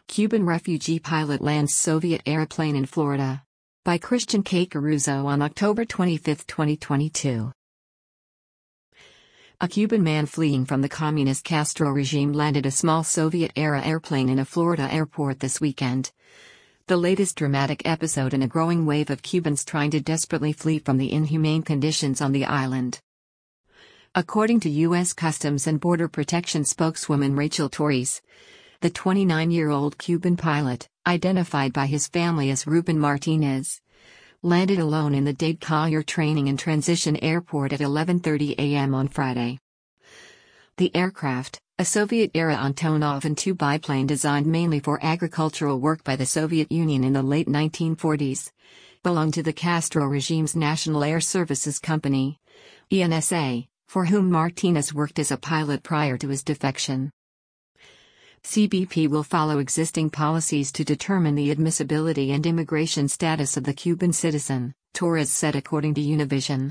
Cuban refugee pilot lands Soviet airplane in Florida. By Christian K. Caruso on October 25, 2022. A Cuban man fleeing from the communist Castro regime landed a small Soviet-era airplane in a Florida airport this weekend. The latest dramatic episode in a growing wave of Cubans trying to desperately flee from the inhumane conditions on the island. According to U.S. Customs and Border Protection spokeswoman Rachel Torres, the 29-year-old Cuban pilot, identified by his family as Ruben Martinez, landed alone in the Dade Collier Training and Transition Airport at 11:30 a.m. on Friday. The aircraft, a Soviet-era Antonov An-2 biplane designed mainly for agricultural work by the Soviet Union in the late 1940s, belonged to the Castro regime's National Air Services Company, ENSA, for whom Martinez worked as a pilot prior to his defection. CBP will follow existing policies to determine the admissibility and immigration status of the Cuban citizen, Torres said according to Univision.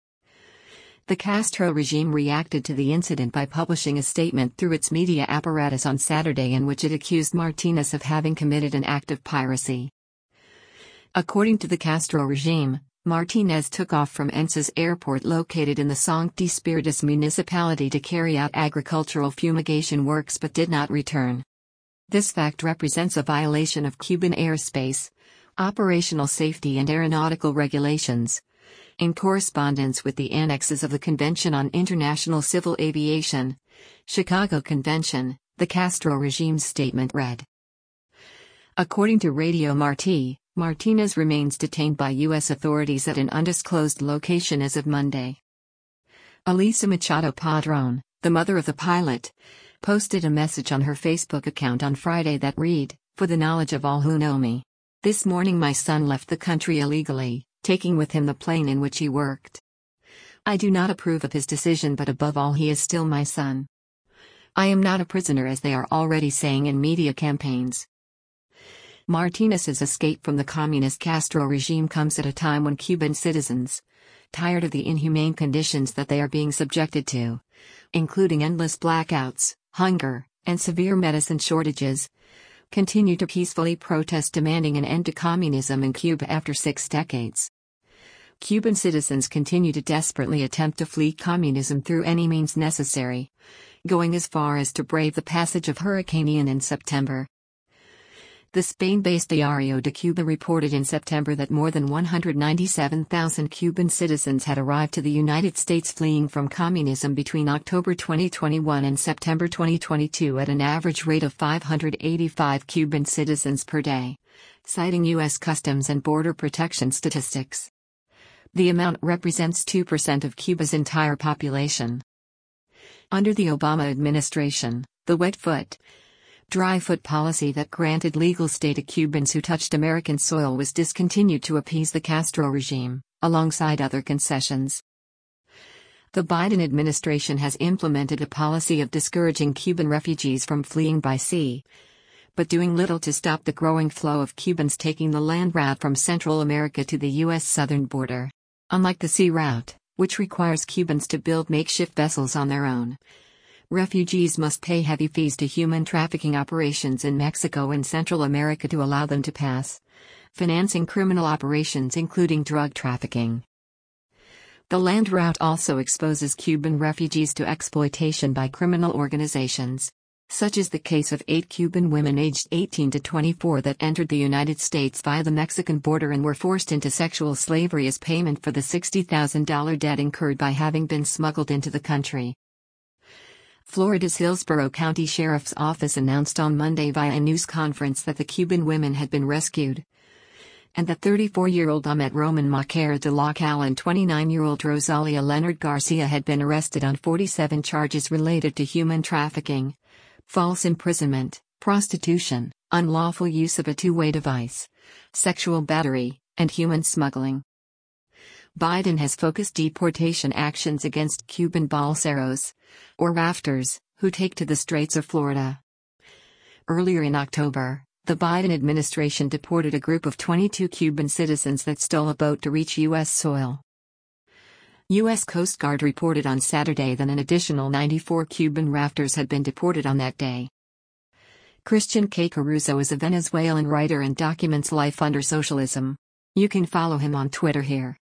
The Castro regime reacted to the incident by publishing a statement through its media apparatus on Saturday in which it accused Martinez of having committed an act of piracy. According to the Castro regime, Martinez took off from ENSA's airport located in the Sancti Spiritus municipality to carry out agricultural fumigation works but did not return. This fact represents a violation of Cuban airspace, operational safety and aeronautical regulations, in correspondence with the annexes of the Convention on International Civil Aviation, Chicago Convention, the Castro regime's statement read. According to Radio Marti, Martinez remains detained by U.S. authorities at an undisclosed location as of Monday. Elisa Machado Padron, the mother of the pilot, posted a message on her Facebook account on Friday that read, "For the knowledge of all who know me. This morning my son left the country illegally, taking with him the plane in which he worked. I do not approve of his decision, but above all he is still my son. I am not a prisoner as they are already saying in media campaigns." Martinez's escape from the communist Castro regime comes at a time when Cuban citizens, tired of the inhumane conditions that they are being subjected to, including endless blackouts, hunger, and severe medicine shortages, continue to peacefully protest demanding an end to communism in Cuba after 6 decades. Cuban citizens continue to desperately attempt to flee communism through any means necessary, going as far as to brave the passage of Hurricane Ian in September. The Spain-based Diario de Cuba reported in September that more than 197,000 Cuban citizens had arrived to the United States fleeing from communism between October 2021 and September 2022 at an average rate of 585 Cuban citizens per day, citing U.S. Customs and Border Protection statistics. The amount represents 2% of Cuba's entire population. Under the Obama administration, the wet foot, dry foot policy that granted legal stay to Cubans who touched American soil was discontinued to appease the Castro regime, alongside other concessions. The Biden administration has implemented a policy of discouraging Cuban refugees from fleeing by sea, but doing little to stop the growing flow of Cubans taking the land route from Central America to the U.S. southern border. Unlike the sea route, which requires Cubans to build makeshift vessels on their own, refugees must pay heavy fees to human trafficking operations in Mexico and Central America to allow them to pass, financing criminal operations including drug trafficking. The land route also exposes Cuban refugees to exploitation by criminal organizations. Such is the case of 8 Cuban women aged 18 to 24 that entered the United States via the Mexican border and were forced into sexual slavery as payment for the $60,000 debt incurred by having been smuggled into the country. Florida's Hillsborough County Sheriff's Office announced on Monday via a news conference that the Cuban women had been rescued, and that 34-year-old Ahmet Roman Maquer de la Cal and 29-year-old Rosalia Leonard Garcia had been arrested on 47 charges related to human trafficking, false imprisonment, prostitution, unlawful use of a two-way device, sexual battery, and human smuggling. Biden has focused deportation actions against Cuban balseros, or rafters, who take to the Straits of Florida. Earlier in October, the Biden administration deported a group of 22 Cuban citizens that stole a boat to reach U.S. soil. U.S. Coast Guard reported on Saturday that an additional 94 Cuban rafters had been deported on that day. Christian K. Caruso is a Venezuelan writer and documents life under socialism. You can follow him on Twitter here.